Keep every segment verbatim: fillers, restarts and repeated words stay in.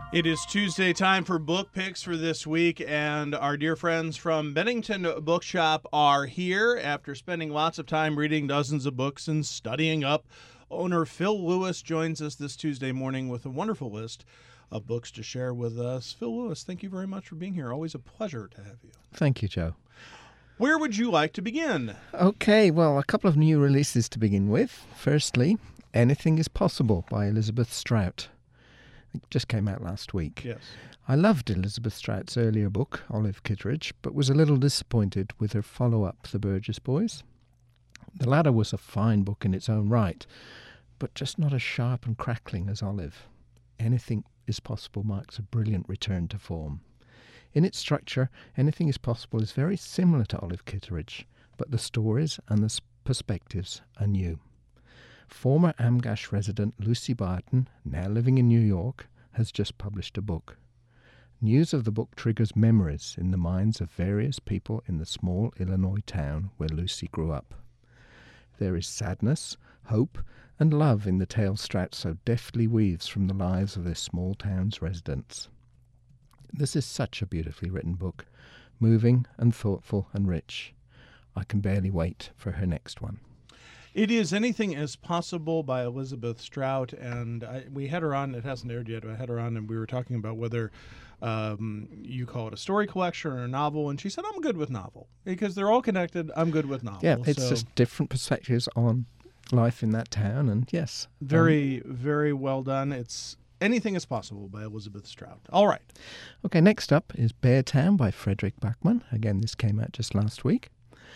It is Tuesday time for book picks for this week, and our dear friends from Bennington Bookshop are here after spending lots of time reading dozens of books and studying up. Owner Phil Lewis joins us this Tuesday morning with a wonderful list of books to share with us. Phil Lewis, thank you very much for being here. Always a pleasure to have you. Thank you, Joe. Where would you like to begin? Okay, well, a couple of new releases to begin with. Firstly, Anything is Possible by Elizabeth Strout. It just came out last week. Yes. I loved Elizabeth Strout's earlier book, Olive Kitteridge, but was a little disappointed with her follow-up, The Burgess Boys. The latter was a fine book in its own right, but just not as sharp and crackling as Olive. Anything is Possible marks a brilliant return to form. In its structure, Anything is Possible is very similar to Olive Kitteridge, but the stories and the perspectives are new. Former Amgash resident Lucy Barton, now living in New York, has just published a book. News of the book triggers memories in the minds of various people in the small Illinois town where Lucy grew up. There is sadness, hope, and love in the tale Strout so deftly weaves from the lives of this small town's residents. This is such a beautifully written book, moving and thoughtful and rich. I can barely wait for her next one. It is Anything is Possible by Elizabeth Strout, and I, we had her on. It hasn't aired yet, but I had her on, and we were talking about whether um, you call it a story collection or a novel, and she said, I'm good with novel, because they're all connected. I'm good with novel. Yeah, it's so, just different perspectives on life in that town, and yes. Very, um, very well done. It's Anything is Possible by Elizabeth Strout. All right. Okay, next up is Beartown by Fredrik Backman. Again, this came out just last week.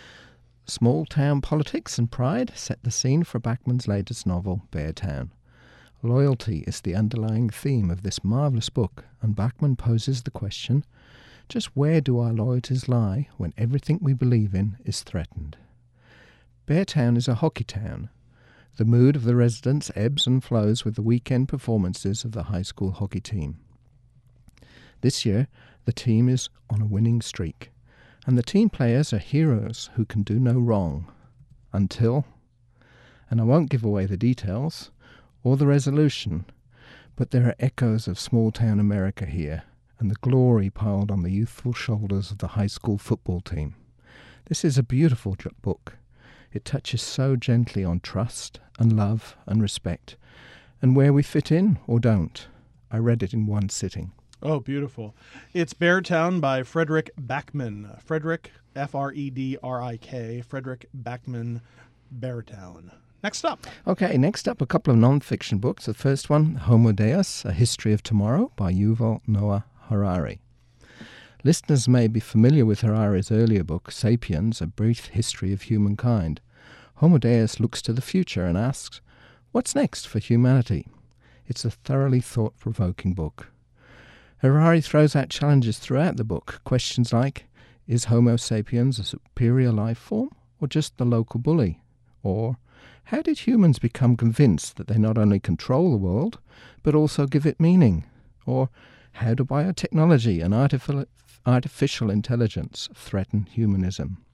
Small town politics and pride set the scene for Backman's latest novel, Beartown. Loyalty is the underlying theme of this marvellous book, and Backman poses the question, just where do our loyalties lie when everything we believe in is threatened? Beartown is a hockey town. The mood of the residents ebbs and flows with the weekend performances of the high school hockey team. This year, the team is on a winning streak. And the team players are heroes who can do no wrong. Until, and I won't give away the details, or the resolution, but there are echoes of small-town America here, and the glory piled on the youthful shoulders of the high school football team. This is a beautiful book. It touches so gently on trust and love and respect, and where we fit in or don't. I read it in one sitting. Oh, beautiful. It's Beartown by Fredrik Backman. Fredrik, F R E D R I K, Fredrik Backman, Beartown. Next up. Okay, next up, a couple of non-fiction books. The first one, Homo Deus, A History of Tomorrow by Yuval Noah Harari. Listeners may be familiar with Harari's earlier book, Sapiens, A Brief History of Humankind. Homo Deus looks to the future and asks, what's next for humanity? It's a thoroughly thought-provoking book. Harari throws out challenges throughout the book, questions like, is Homo sapiens a superior life form or just the local bully? Or, how did humans become convinced that they not only control the world, but also give it meaning? Or, how do biotechnology and artificial, artificial intelligence threaten humanism?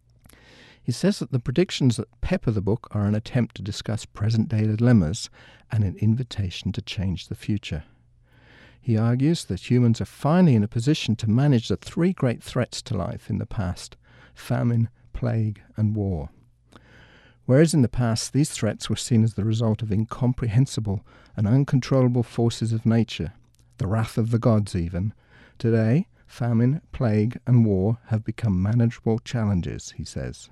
He says that the predictions that pepper the book are an attempt to discuss present-day dilemmas and an invitation to change the future. He argues that humans are finally in a position to manage the three great threats to life in the past: famine, plague, and war. Whereas in the past these threats were seen as the result of incomprehensible and uncontrollable forces of nature, the wrath of the gods even, today famine, plague, and war have become manageable challenges, he says.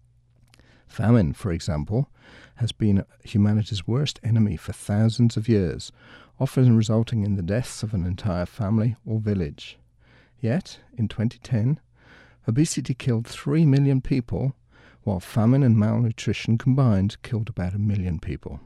Famine, for example, has been humanity's worst enemy for thousands of years, often resulting in the deaths of an entire family or village. Yet, in twenty ten, obesity killed three million people, while famine and malnutrition combined killed about a million people.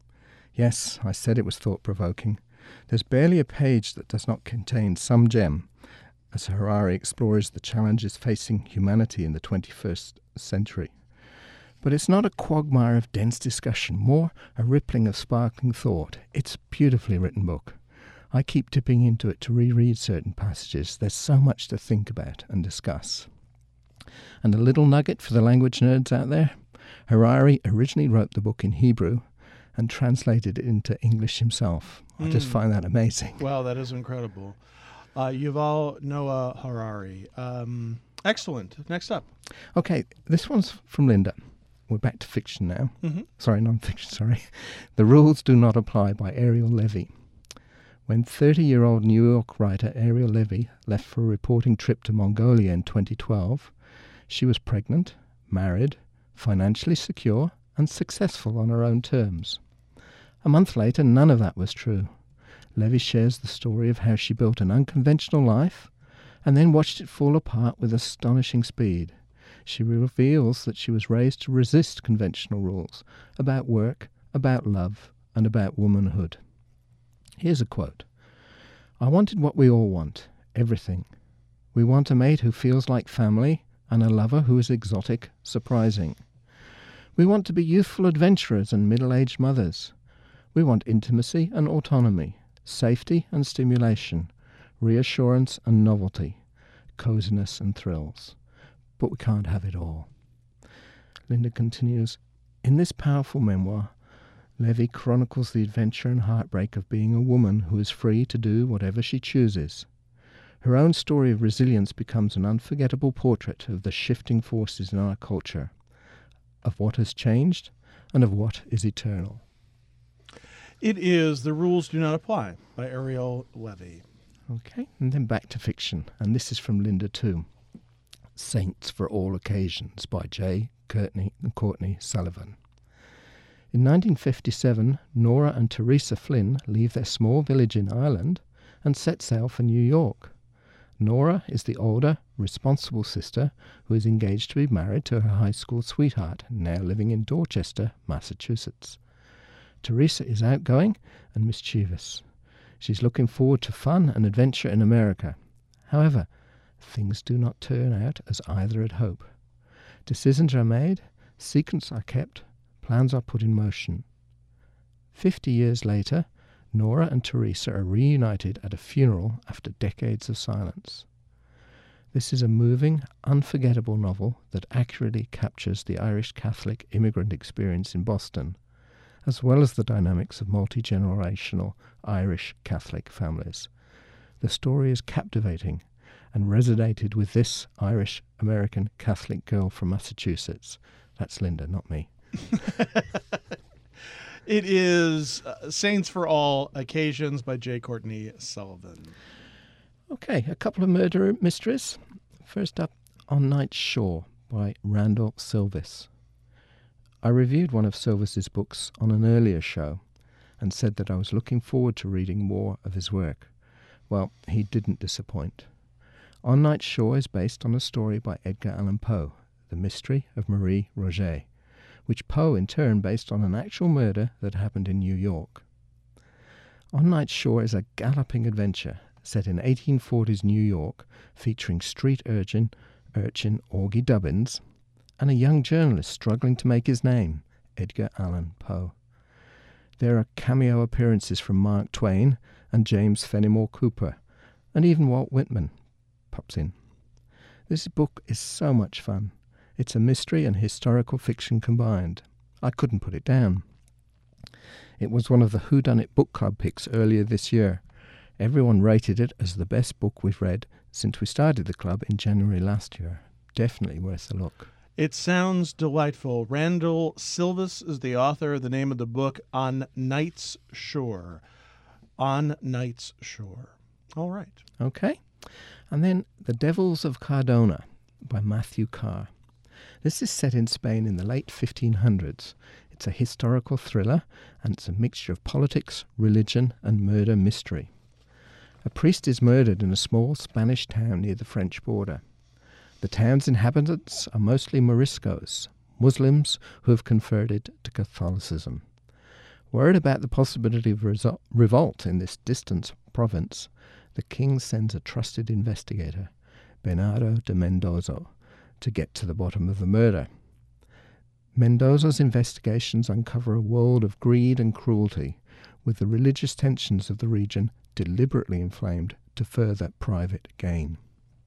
Yes, I said it was thought-provoking. There's barely a page that does not contain some gem, as Harari explores the challenges facing humanity in the twenty-first century. But it's not a quagmire of dense discussion, more a rippling of sparkling thought. It's a beautifully written book. I keep dipping into it to reread certain passages. There's so much to think about and discuss. And a little nugget for the language nerds out there. Harari originally wrote the book in Hebrew, and translated it into English himself. I mm. just find that amazing. Wow, that is incredible. Uh, Yuval Noah Harari. Um, excellent. Next up. Okay, this one's from Linda. We're back to fiction now. Mm-hmm. Sorry, non-fiction, sorry. The Rules Do Not Apply by Ariel Levy. When thirty-year-old New York writer Ariel Levy left for a reporting trip to Mongolia in twenty twelve, she was pregnant, married, financially secure, and successful on her own terms. A month later, none of that was true. Levy shares the story of how she built an unconventional life and then watched it fall apart with astonishing speed. She reveals that she was raised to resist conventional rules about work, about love, and about womanhood. Here's a quote. "I wanted what we all want, everything. We want a mate who feels like family and a lover who is exotic, surprising. We want to be youthful adventurers and middle-aged mothers. We want intimacy and autonomy, safety and stimulation, reassurance and novelty, coziness and thrills. But we can't have it all." Linda continues, "In this powerful memoir, Levy chronicles the adventure and heartbreak of being a woman who is free to do whatever she chooses. Her own story of resilience becomes an unforgettable portrait of the shifting forces in our culture, of what has changed and of what is eternal." It is The Rules Do Not Apply by Ariel Levy. Okay, and then back to fiction, and this is from Linda too. Saints for All Occasions by J. Courtney, Courtney Sullivan. In nineteen fifty-seven, Nora and Teresa Flynn leave their small village in Ireland and set sail for New York. Nora is the older, responsible sister who is engaged to be married to her high school sweetheart, now living in Dorchester, Massachusetts. Teresa is outgoing and mischievous. She's looking forward to fun and adventure in America. However, things do not turn out as either had hoped. Decisions are made, secrets are kept, plans are put in motion. Fifty years later, Nora and Teresa are reunited at a funeral after decades of silence. This is a moving, unforgettable novel that accurately captures the Irish Catholic immigrant experience in Boston, as well as the dynamics of multi-generational Irish Catholic families. The story is captivating and resonated with this Irish-American Catholic girl from Massachusetts. That's Linda, not me. It is uh, Saints for All Occasions by J. Courtney Sullivan. Okay, a couple of murder mysteries. First up, On Night's Shore by Randall Silvis. I reviewed one of Silvis's books on an earlier show and said that I was looking forward to reading more of his work. Well, he didn't disappoint. On Night's Shore is based on a story by Edgar Allan Poe, The Mystery of Marie Roget, which Poe in turn based on an actual murder that happened in New York. On Night's Shore is a galloping adventure set in eighteen forties New York, featuring street urchin, urchin Augie Dubbins, and a young journalist struggling to make his name, Edgar Allan Poe. There are cameo appearances from Mark Twain and James Fenimore Cooper, and even Walt Whitman pops in. This book is so much fun. It's a mystery and historical fiction combined. I couldn't put it down. It was one of the Whodunit Book Club picks earlier this year. Everyone rated it as the best book we've read since we started the club in January last year. Definitely worth a look. It sounds delightful. Randall Silvis is the author. The name of the book, On Night's Shore. On Night's Shore. All right. Okay. And then The Devils of Cardona by Matthew Carr. This is set in Spain in the late fifteen hundreds. It's a historical thriller, and it's a mixture of politics, religion, and murder mystery. A priest is murdered in a small Spanish town near the French border. The town's inhabitants are mostly Moriscos, Muslims who have converted to Catholicism. Worried about the possibility of resol- revolt in this distant province, the king sends a trusted investigator, Bernardo de Mendoza, to get to the bottom of the murder. Mendoza's investigations uncover a world of greed and cruelty, with the religious tensions of the region deliberately inflamed to further private gain.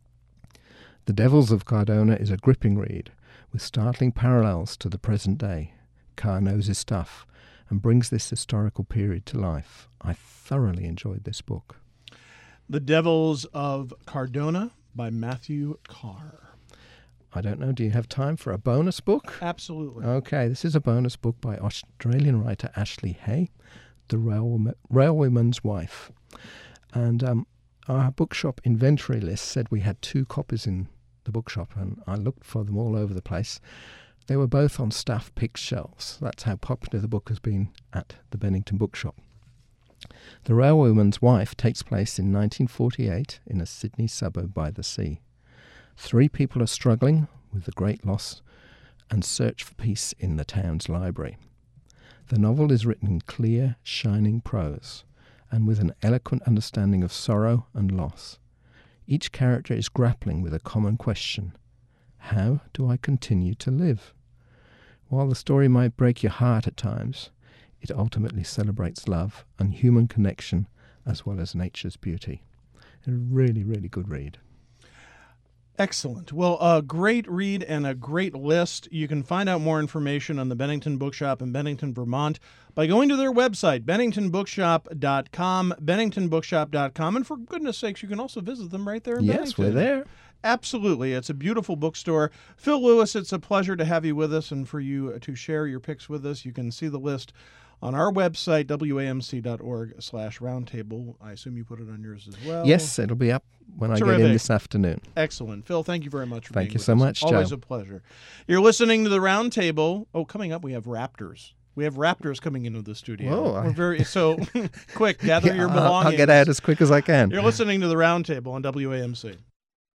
The Devils of Cardona is a gripping read, with startling parallels to the present day. Carr knows his stuff, and brings this historical period to life. I thoroughly enjoyed this book. The Devils of Cardona by Matthew Carr. I don't know, do you have time for a bonus book? Absolutely. Okay, this is a bonus book by Australian writer Ashley Hay, The Railway- Railwayman's Wife. And um, our bookshop inventory list said we had two copies in the bookshop, and I looked for them all over the place. They were both on staff picked shelves. That's how popular the book has been at the Bennington Bookshop. The Railwayman's Wife takes place in nineteen forty-eight in a Sydney suburb by the sea. Three people are struggling with the great loss and search for peace in the town's library. The novel is written in clear, shining prose and with an eloquent understanding of sorrow and loss. Each character is grappling with a common question: how do I continue to live? While the story might break your heart at times, it ultimately celebrates love and human connection as well as nature's beauty. A really, really good read. Excellent. Well, a great read and a great list. You can find out more information on the Bennington Bookshop in Bennington, Vermont by going to their website, bennington bookshop dot com, bennington bookshop dot com. And for goodness sakes, you can also visit them right there in Yes, Bennington. we're there. Absolutely. It's a beautiful bookstore. Phil Lewis, it's a pleasure to have you with us and for you to share your picks with us. You can see the list on our website, W A M C dot org slash roundtable. I assume you put it on yours as well. Yes, it'll be up when I Terrific. get in this afternoon. Excellent. Phil, thank you very much for Thank being you with so us. much, Joe. Always a pleasure. You're listening to the Roundtable. Oh, coming up, we have Raptors. We have Raptors coming into the studio. Whoa, I- We're very so quick. Gather Yeah, your I'll- belongings. I'll get out as quick as I can. You're listening to the Roundtable on W A M C.